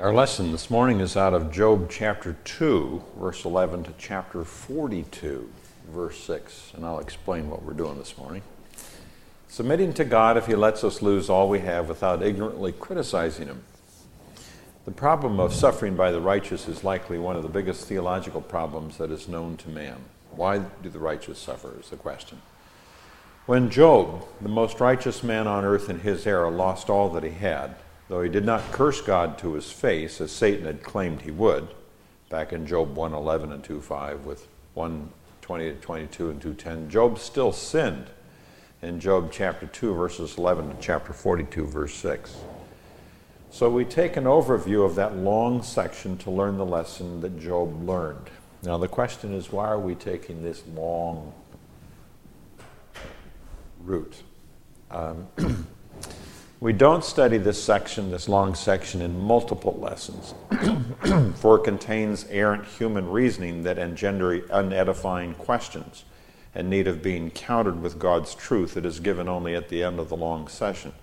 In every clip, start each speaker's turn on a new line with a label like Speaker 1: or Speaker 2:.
Speaker 1: Our lesson this morning is out of Job chapter 2, verse 11 to chapter 42, verse 6. And I'll explain what we're doing this morning. Submitting to God if He lets us lose all we have without ignorantly criticizing Him. The problem of suffering by the righteous is likely one of the biggest theological problems that is known to man. Why do the righteous suffer is the question. When Job, the most righteous man on earth in his era, lost all that he had, though he did not curse God to his face, as Satan had claimed he would, back in Job 1:11 and 2:5, with 1:20 to 22 and 2:10, Job still sinned in Job chapter 2, verses 11 to chapter 42, verse 6. So we take an overview of that long section to learn the lesson that Job learned. Now the question is, why are we taking this long route? We don't study this long section, in multiple lessons, for it contains errant human reasoning that engender unedifying questions in need of being countered with God's truth that is given only at the end of the long section.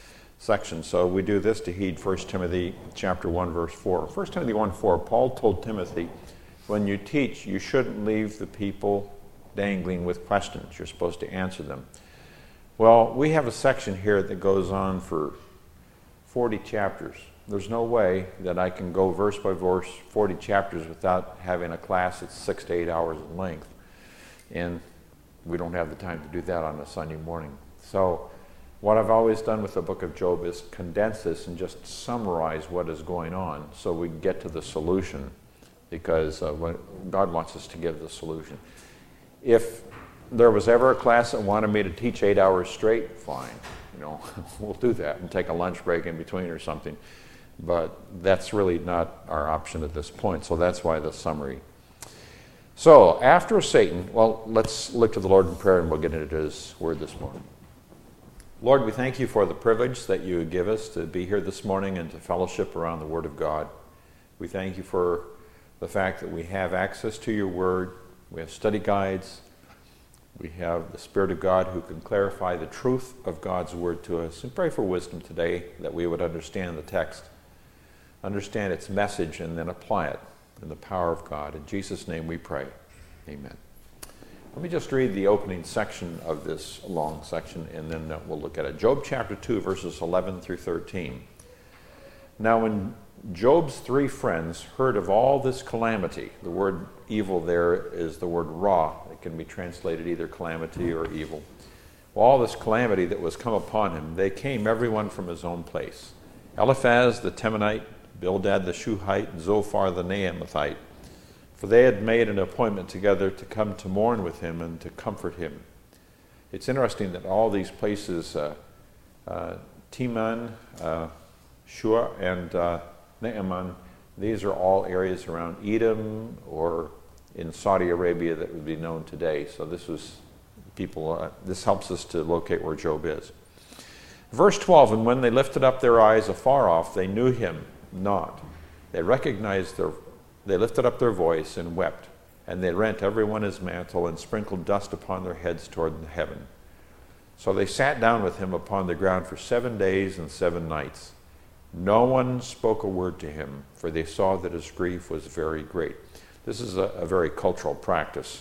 Speaker 1: So we do this to heed 1 Timothy chapter 1, verse 4. 1 Timothy 1:4, Paul told Timothy, when you teach, you shouldn't leave the people dangling with questions. You're supposed to answer them. Well, we have a section here that goes on for 40 chapters. There's no way that I can go verse by verse 40 chapters without having a class that's 6 to 8 hours in length. And we don't have the time to do that on a Sunday morning. So what I've always done with the book of Job is condense this and just summarize what is going on so we can get to the solution, because God wants us to give the solution. If there was ever a class that wanted me to teach 8 hours straight, fine. We'll do that and take a lunch break in between or something. But that's really not our option at this point. So that's why the summary. So after Satan, let's look to the Lord in prayer and we'll get into His word this morning. Lord, we thank You for the privilege that You give us to be here this morning and to fellowship around the Word of God. We thank You for the fact that we have access to Your Word. We have study guides. We have the Spirit of God who can clarify the truth of God's Word to us. And pray for wisdom today, that we would understand the text, understand its message, and then apply it in the power of God. In Jesus' name we pray. Amen. Let me just read the opening section of this long section, and then we'll look at it. Job chapter 2, verses 11 through 13. Now when Job's three friends heard of all this calamity, the word evil there is the word ra. It can be translated either calamity or evil. All this calamity that was come upon him, they came everyone from his own place. Eliphaz the Temanite, Bildad the Shuhite, and Zophar the Naamathite. For they had made an appointment together to come to mourn with him and to comfort him. It's interesting that all these places, Teman, Shua, and Naaman, these are all areas around Edom or in Saudi Arabia that would be known today. So this was people. This helps us to locate where Job is. Verse 12, and when they lifted up their eyes afar off, they knew him not. They lifted up their voice and wept, and they rent everyone his mantle and sprinkled dust upon their heads toward heaven. So they sat down with him upon the ground for 7 days and 7 nights. No one spoke a word to him, for they saw that his grief was very great. This is a very cultural practice.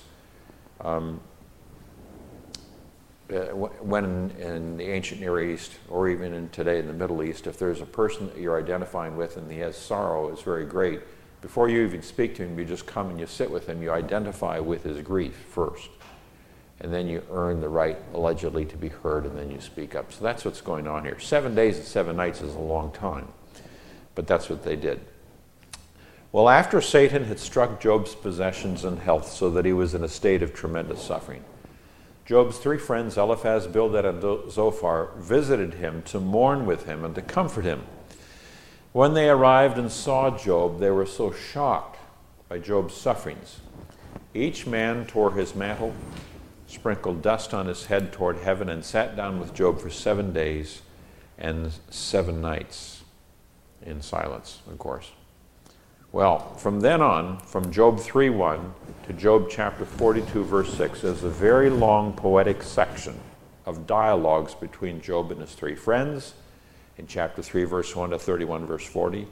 Speaker 1: When in the ancient Near East, or even in today in the Middle East, if there's a person that you're identifying with and he has sorrow, is very great, before you even speak to him, you just come and you sit with him. You identify with his grief first. And then you earn the right, allegedly, to be heard, and then you speak up. So that's what's going on here. 7 days and 7 nights is a long time, but that's what they did. Well, after Satan had struck Job's possessions and health so that he was in a state of tremendous suffering, Job's three friends, Eliphaz, Bildad, and Zophar, visited him to mourn with him and to comfort him. When they arrived and saw Job, they were so shocked by Job's sufferings. Each man tore his mantle, sprinkled dust on his head toward heaven, and sat down with Job for 7 days and 7 nights in silence, of course. Well, from then on, from Job 3:1 to Job chapter 42, verse 6, is a very long poetic section of dialogues between Job and his three friends in chapter 3, verse 1 to 31, verse 40.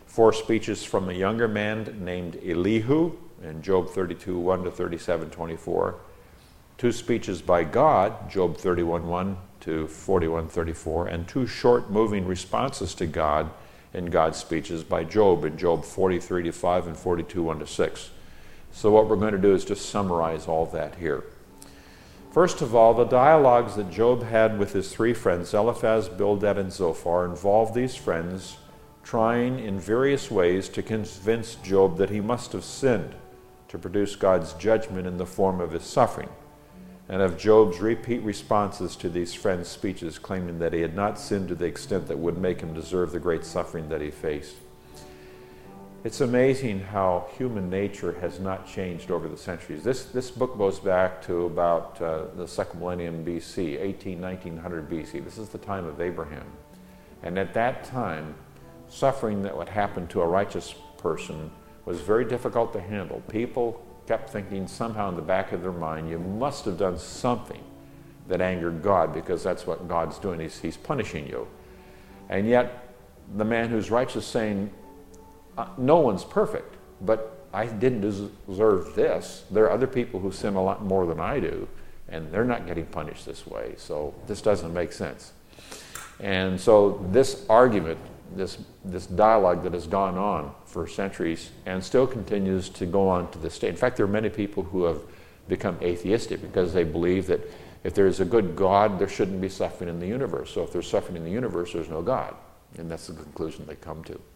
Speaker 1: 4 speeches from a younger man named Elihu in Job 32, 1 to 37, 24. 2 speeches by God, Job 31, 1 to 41, 34, and 2 short moving responses to God in God's speeches by Job in Job 43 to 5 and 42, 1 to 6. So what we're going to do is just summarize all that here. First of all, the dialogues that Job had with his 3 friends, Eliphaz, Bildad, and Zophar, involved these friends trying in various ways to convince Job that he must have sinned to produce God's judgment in the form of his suffering, and of Job's repeat responses to these friends' speeches, claiming that he had not sinned to the extent that would make him deserve the great suffering that he faced. It's amazing how human nature has not changed over the centuries. This book goes back to about the second millennium BC, 1900 BC. This is the time of Abraham. And at that time, suffering that would happen to a righteous person was very difficult to handle. People kept thinking somehow in the back of their mind, you must have done something that angered God, because that's what God's doing. He's punishing you. And yet, the man who's righteous saying, no one's perfect, but I didn't deserve this. There are other people who sin a lot more than I do, and they're not getting punished this way, so this doesn't make sense. And so this argument, this dialogue that has gone on for centuries and still continues to go on to this day. In fact, there are many people who have become atheistic because they believe that if there is a good God, there shouldn't be suffering in the universe. So if there's suffering in the universe, there's no God. And that's the conclusion they come to.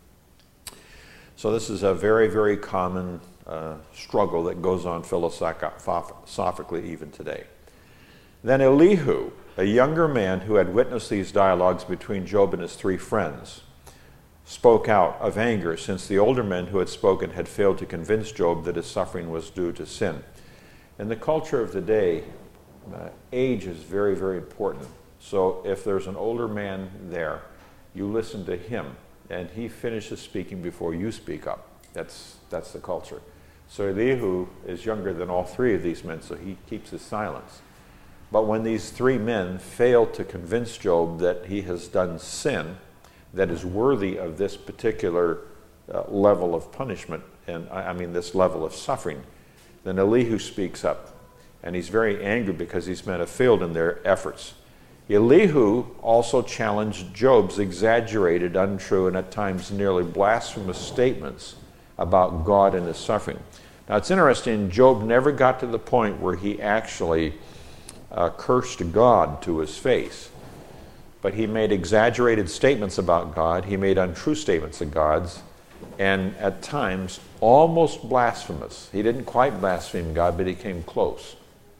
Speaker 1: So this is a very, very common struggle that goes on philosophically even today. Then Elihu, a younger man who had witnessed these dialogues between Job and his 3 friends, spoke out of anger, since the older men who had spoken had failed to convince Job that his suffering was due to sin. In the culture of the day, age is very, very important. So if there's an older man there, you listen to him, and he finishes speaking before you speak up. That's the culture. So Elihu is younger than all 3 of these men, so he keeps his silence. But when these 3 men fail to convince Job that he has done sin that is worthy of this particular level of punishment, and I mean this level of suffering, then Elihu speaks up. And he's very angry because these men have failed in their efforts. Elihu also challenged Job's exaggerated, untrue, and at times nearly blasphemous statements about God and his suffering. Now it's interesting, Job never got to the point where he actually cursed God to his face. But he made exaggerated statements about God, he made untrue statements of God's, and at times almost blasphemous. He didn't quite blaspheme God, but he came close.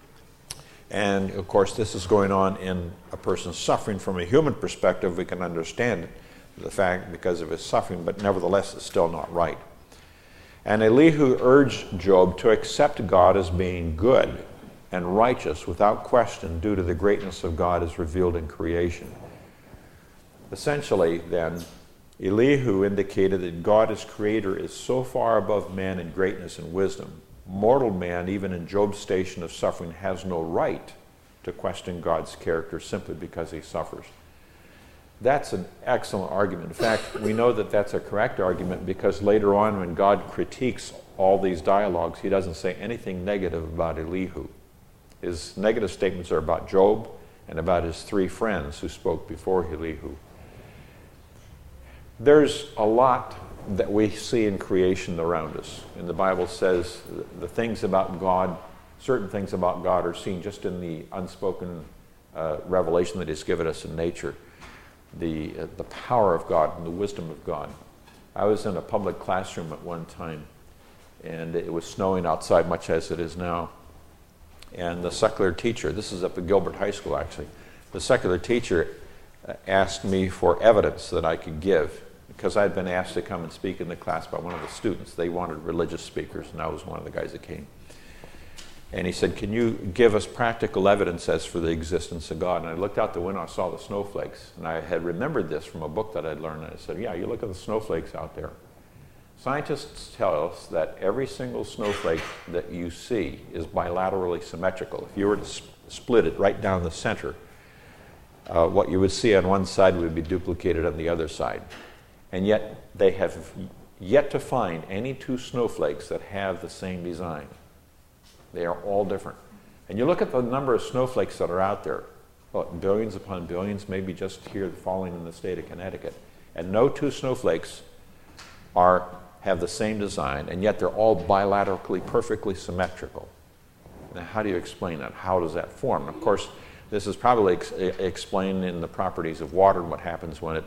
Speaker 1: And of course, this is going on in a person suffering. From a human perspective, we can understand the fact because of his suffering, but nevertheless, it's still not right. And Elihu urged Job to accept God as being good and righteous without question due to the greatness of God as revealed in creation. Essentially, then, Elihu indicated that God as creator is so far above man in greatness and wisdom. Mortal man, even in Job's station of suffering, has no right to question God's character simply because he suffers. That's an excellent argument. In fact, we know that that's a correct argument because later on when God critiques all these dialogues, he doesn't say anything negative about Elihu. His negative statements are about Job and about his 3 friends who spoke before Elihu. There's a lot that we see in creation around us. And the Bible says the things about God, certain things about God are seen just in the unspoken revelation that he's given us in nature. The power of God and the wisdom of God. I was in a public classroom at one time, and it was snowing outside much as it is now. And the secular teacher, this is up at Gilbert High School actually, the secular teacher asked me for evidence that I could give, because I had been asked to come and speak in the class by one of the students. They wanted religious speakers, and I was one of the guys that came. And he said, can you give us practical evidence as for the existence of God? And I looked out the window, I saw the snowflakes, and I had remembered this from a book that I'd learned, and I said, yeah, you look at the snowflakes out there. Scientists tell us that every single snowflake that you see is bilaterally symmetrical. If you were to split it right down the center, what you would see on one side would be duplicated on the other side. And yet they have yet to find any two snowflakes that have the same design. They are all different. And you look at the number of snowflakes that are out there, well, billions upon billions, maybe just here falling in the state of Connecticut, and no two snowflakes have the same design, and yet they're all bilaterally perfectly symmetrical. Now, how do you explain that? How does that form? Of course, this is probably explained in the properties of water and what happens when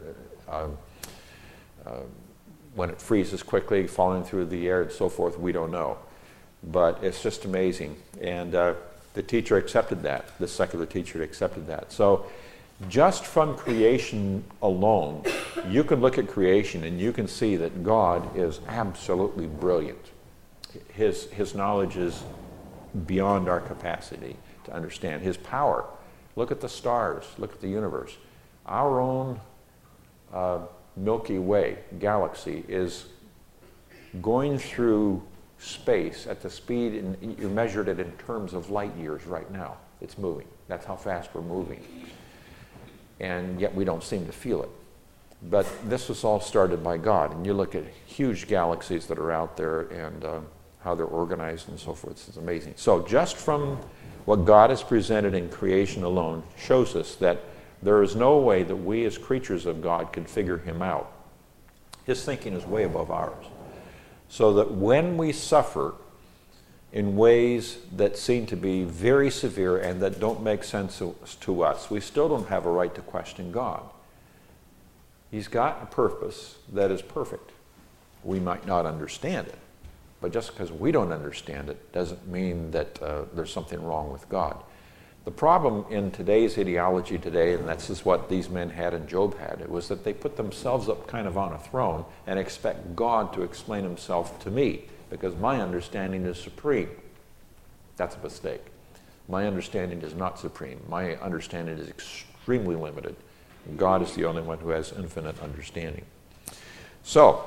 Speaker 1: it freezes quickly, falling through the air and so forth. We don't know. But it's just amazing. And the teacher accepted that. The secular teacher accepted that. So just from creation alone, you can look at creation and you can see that God is absolutely brilliant. His knowledge is beyond our capacity to understand. His power. Look at the stars. Look at the universe. Our own Milky Way galaxy is going through space at the speed, and you measured it in terms of light years right now. It's moving. That's how fast we're moving. And yet we don't seem to feel it. But this was all started by God. And you look at huge galaxies that are out there and how they're organized and so forth. It's amazing. So just from what God has presented in creation alone shows us that there is no way that we as creatures of God can figure him out. His thinking is way above ours. So that when we suffer in ways that seem to be very severe and that don't make sense to us, we still don't have a right to question God. He's got a purpose that is perfect. We might not understand it, but just because we don't understand it doesn't mean that there's something wrong with God. The problem in today's ideology today, and this is what these men had and Job had, it was that they put themselves up kind of on a throne and expect God to explain himself to me because my understanding is supreme. That's a mistake. My understanding is not supreme. My understanding is extremely limited. God is the only one who has infinite understanding. So,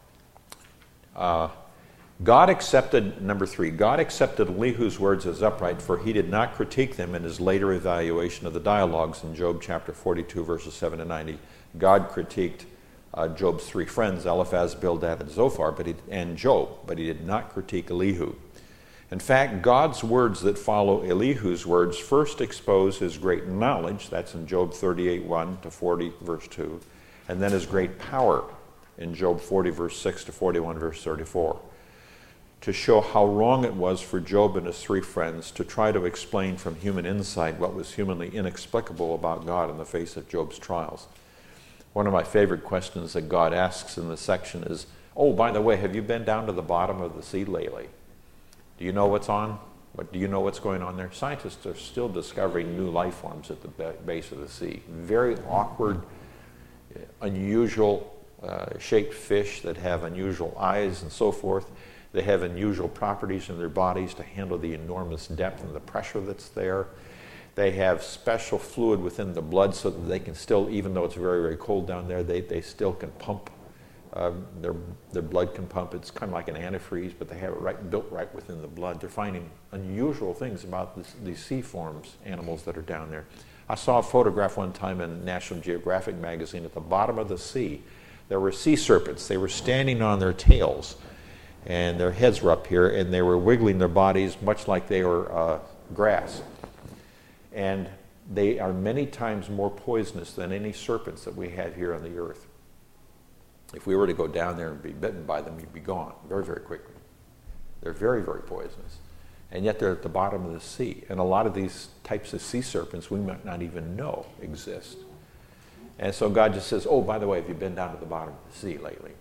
Speaker 1: God accepted, number 3, God accepted Elihu's words as upright, for he did not critique them in his later evaluation of the dialogues in Job chapter 42, verses 7 to 90. God critiqued Job's 3 friends, Eliphaz, Bildad, and Zophar, and Job, but he did not critique Elihu. In fact, God's words that follow Elihu's words first expose his great knowledge, that's in Job 38, 1 to 40, verse 2, and then his great power in Job 40, verse 6 to 41, verse 34. To show how wrong it was for Job and his 3 friends to try to explain from human insight what was humanly inexplicable about God in the face of Job's trials. One of my favorite questions that God asks in this section is, oh, by the way, have you been down to the bottom of the sea lately? Do you know what's on? Do you know what's going on there? Scientists are still discovering new life forms at the base of the sea. Very awkward, unusual shaped fish that have unusual eyes and so forth. They have unusual properties in their bodies to handle the enormous depth and the pressure that's there. They have special fluid within the blood so that they can still, even though it's very, very cold down there, they still can pump. Their blood can pump. It's kind of like an antifreeze, but they have it built right within the blood. They're finding unusual things about these sea forms, animals that are down there. I saw a photograph one time in National Geographic magazine at the bottom of the sea. There were sea serpents. They were standing on their tails, and their heads were up here, and they were wiggling their bodies much like they were grass. And they are many times more poisonous than any serpents that we have here on the earth. If we were to go down there and be bitten by them, you'd be gone very, very quickly. They're very, very poisonous. And yet they're at the bottom of the sea. And a lot of these types of sea serpents we might not even know exist. And so God just says, oh, by the way, have you been down to the bottom of the sea lately?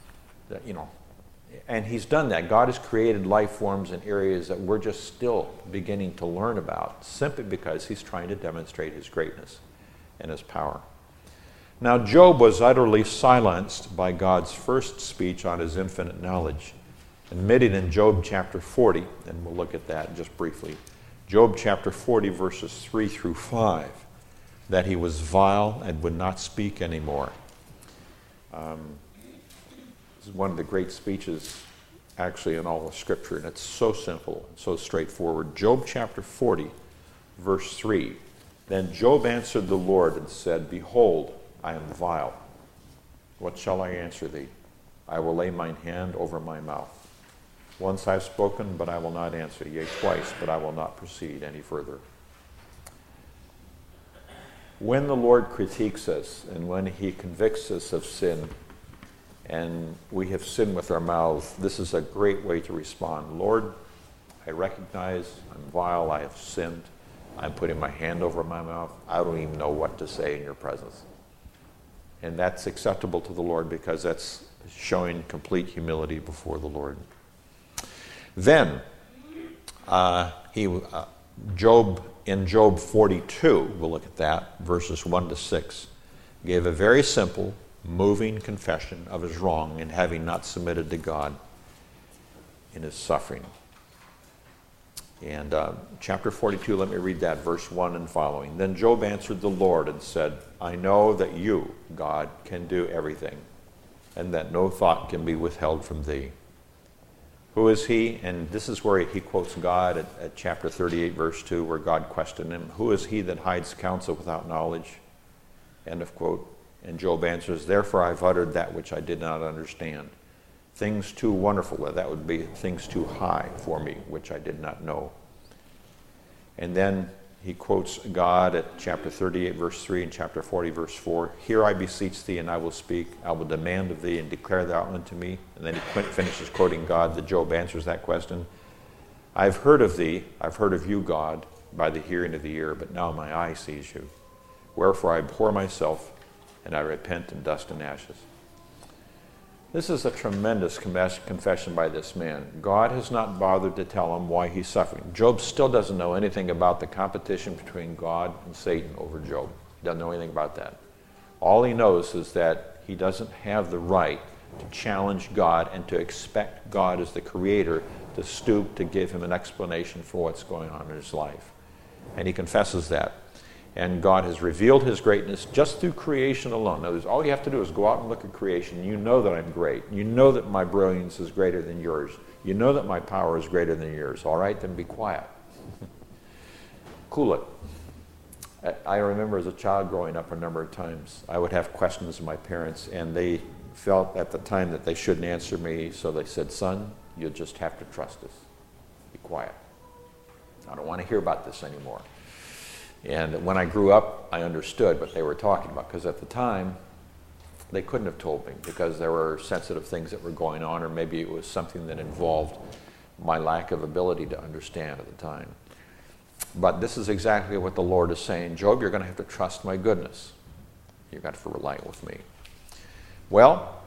Speaker 1: And he's done that. God has created life forms in areas that we're just still beginning to learn about, simply because he's trying to demonstrate his greatness and his power. Now, Job was utterly silenced by God's first speech on his infinite knowledge, admitted in Job chapter 40, and we'll look at that just briefly. Job chapter 40, verses 3 through 5, that he was vile and would not speak anymore. This is one of the great speeches, actually, in all of Scripture, and it's so simple, so straightforward. Job chapter 40, verse 3. Then Job answered the Lord and said, behold, I am vile. What shall I answer thee? I will lay mine hand over my mouth. Once I've spoken, but I will not answer. Yea, twice, but I will not proceed any further. When the Lord critiques us and when he convicts us of sin, and we have sinned with our mouths, this is a great way to respond. Lord, I recognize I'm vile, I have sinned. I'm putting my hand over my mouth. I don't even know what to say in your presence. And that's acceptable to the Lord because that's showing complete humility before the Lord. Then, Job, in Job 42, we'll look at that, verses 1 to 6, gave a very simple, moving confession of his wrong in having not submitted to God in his suffering. And chapter 42, let me read that, verse 1 and following. Then Job answered the Lord and said, I know that you, God, can do everything, and that no thought can be withheld from thee. Who is he? And this is where he quotes God at chapter 38, verse 2, where God questioned him. Who is he that hides counsel without knowledge? End of quote. And Job answers, therefore I've uttered that which I did not understand. Things too wonderful, that would be things too high for me, which I did not know. And then he quotes God at chapter 38, verse 3, and chapter 40, verse 4. Here I beseech thee, and I will speak. I will demand of thee, and declare thou unto me. And then he finishes quoting God, that Job answers that question. I've heard of thee, I've heard of you, God, by the hearing of the ear, but now my eye sees you. Wherefore I abhor myself, and I repent in dust and ashes. This is a tremendous confession by this man. God has not bothered to tell him why he's suffering. Job still doesn't know anything about the competition between God and Satan over Job. He doesn't know anything about that. All he knows is that he doesn't have the right to challenge God and to expect God as the creator to stoop to give him an explanation for what's going on in his life. And he confesses that. And God has revealed his greatness just through creation alone. Now, all you have to do is go out and look at creation. You know that I'm great. You know that my brilliance is greater than yours. You know that my power is greater than yours. All right, then be quiet. Cool it. I remember as a child growing up a number of times, I would have questions of my parents, and they felt at the time that they shouldn't answer me, so they said, son, you'll just have to trust us. Be quiet. I don't want to hear about this anymore. And when I grew up, I understood what they were talking about, because at the time, they couldn't have told me because there were sensitive things that were going on, or maybe it was something that involved my lack of ability to understand at the time. But this is exactly what the Lord is saying. Job, you're going to have to trust my goodness. You've got to rely with me. Well,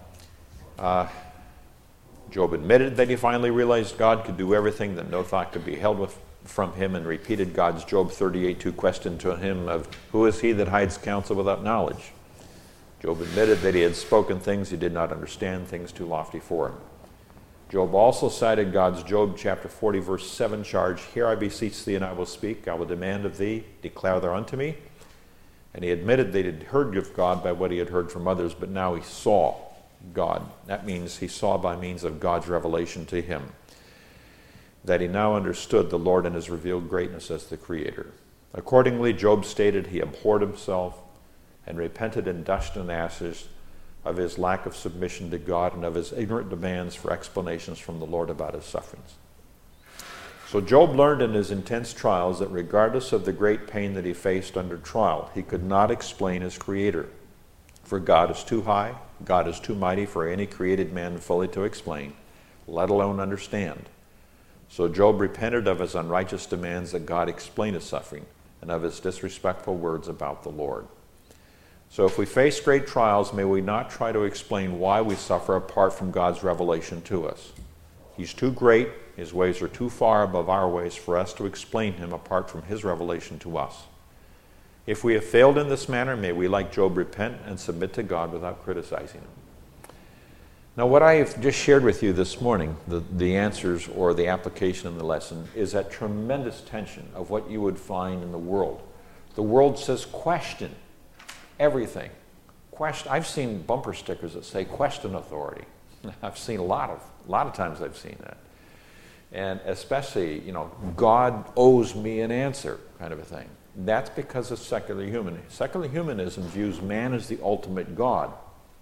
Speaker 1: Job admitted that he finally realized God could do everything, that no thought could be held from him, and repeated God's Job 38:2 question to him of, who is he that hides counsel without knowledge? Job admitted that he had spoken things he did not understand, things too lofty for him. Job also cited God's Job chapter 40 verse 7 charge, here I beseech thee and I will speak, I will demand of thee, declare thou unto me. And he admitted that he had heard of God by what he had heard from others, but now he saw God. That means he saw by means of God's revelation to him, that he now understood the Lord and his revealed greatness as the Creator. Accordingly, Job stated he abhorred himself and repented in dust and ashes of his lack of submission to God and of his ignorant demands for explanations from the Lord about his sufferings. So Job learned in his intense trials that regardless of the great pain that he faced under trial, he could not explain his Creator. For God is too high, God is too mighty for any created man fully to explain, let alone understand. So Job repented of his unrighteous demands that God explain his suffering and of his disrespectful words about the Lord. So if we face great trials, may we not try to explain why we suffer apart from God's revelation to us. He's too great, his ways are too far above our ways for us to explain him apart from his revelation to us. If we have failed in this manner, may we, like Job, repent and submit to God without criticizing him. Now, what I have just shared with you this morning, the answers or the application in the lesson, is that tremendous tension of what you would find in the world. The world says question everything. I've seen bumper stickers that say question authority. I've seen a lot of times I've seen that. And especially, God owes me an answer kind of a thing. That's because of secular humanism. Secular humanism views man as the ultimate God.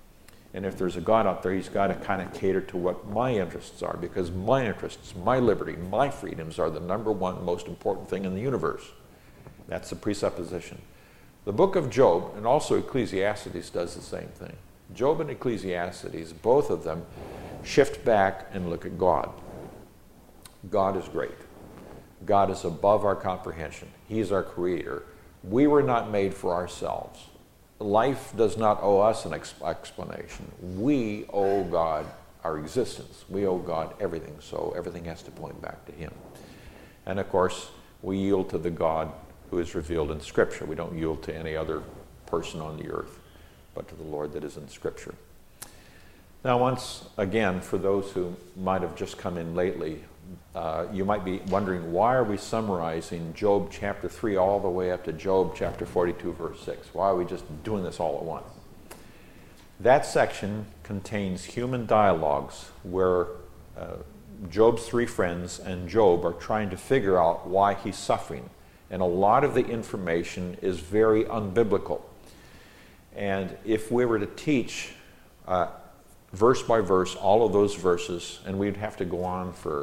Speaker 1: And if there's a God out there, he's got to kind of cater to what my interests are, because my interests, my liberty, my freedoms are the number one most important thing in the universe. That's the presupposition. The book of Job, and also Ecclesiastes, does the same thing. Job and Ecclesiastes, both of them, shift back and look at God. God is great. God is above our comprehension. He's our creator. We were not made for ourselves. Life does not owe us an explanation. We owe God our existence. We owe God everything, so everything has to point back to him. And of course, we yield to the God who is revealed in Scripture. We don't yield to any other person on the earth, but to the Lord that is in Scripture. Now, once again, for those who might have just come in lately, you might be wondering, why are we summarizing Job chapter 3 all the way up to Job chapter 42, verse 6? Why are we just doing this all at once? That section contains human dialogues where Job's three friends and Job are trying to figure out why he's suffering. And a lot of the information is very unbiblical. And if we were to teach verse by verse all of those verses, and we'd have to go on for,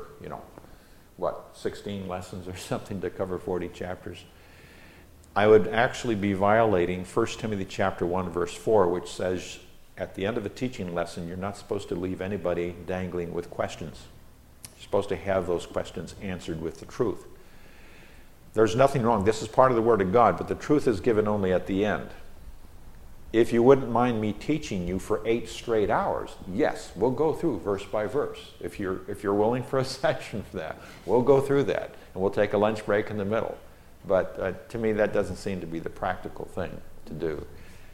Speaker 1: 16 lessons or something to cover 40 chapters, I would actually be violating 1 Timothy chapter 1, verse 4, which says at the end of a teaching lesson, you're not supposed to leave anybody dangling with questions. You're supposed to have those questions answered with the truth. There's nothing wrong. This is part of the Word of God, but the truth is given only at the end. If you wouldn't mind me teaching you for 8 straight hours, yes, we'll go through verse by verse. If you're willing for a session for that, we'll go through that, and we'll take a lunch break in the middle. But to me, that doesn't seem to be the practical thing to do.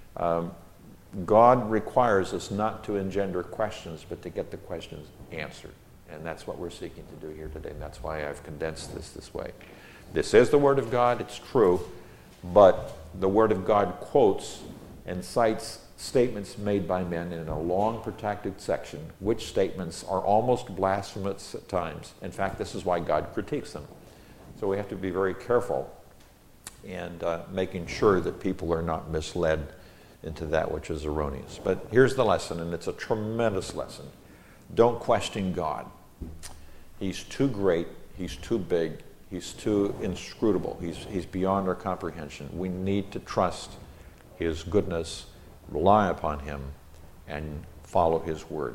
Speaker 1: God requires us not to engender questions, but to get the questions answered. And that's what we're seeking to do here today, and that's why I've condensed this way. This is the Word of God, it's true, but the Word of God quotes and cites statements made by men in a long protected section, which statements are almost blasphemous at times. In fact, this is why God critiques them. So we have to be very careful and making sure that people are not misled into that which is erroneous. But here's the lesson, and it's a tremendous lesson. Don't question God. He's too great, he's too big, he's too inscrutable, he's beyond our comprehension. We need to trust his goodness, rely upon him, and follow his word.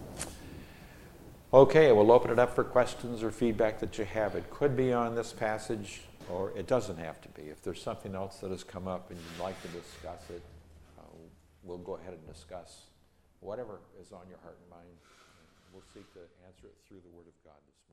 Speaker 1: Okay, we'll open it up for questions or feedback that you have. It could be on this passage, or it doesn't have to be. If there's something else that has come up and you'd like to discuss it, we'll go ahead and discuss whatever is on your heart and mind. We'll seek to answer it through the Word of God this